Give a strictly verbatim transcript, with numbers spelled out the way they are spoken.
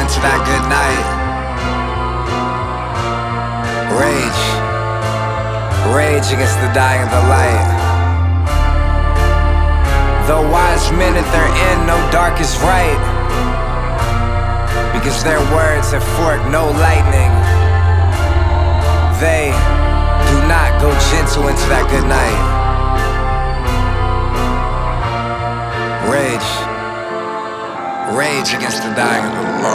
into that good night. Rage, rage against the dying of the light. Though wise men at their end know dark is right, because their words have forked no lightning. They do not go gentle into that good night. Rage, rage against the dying of the light.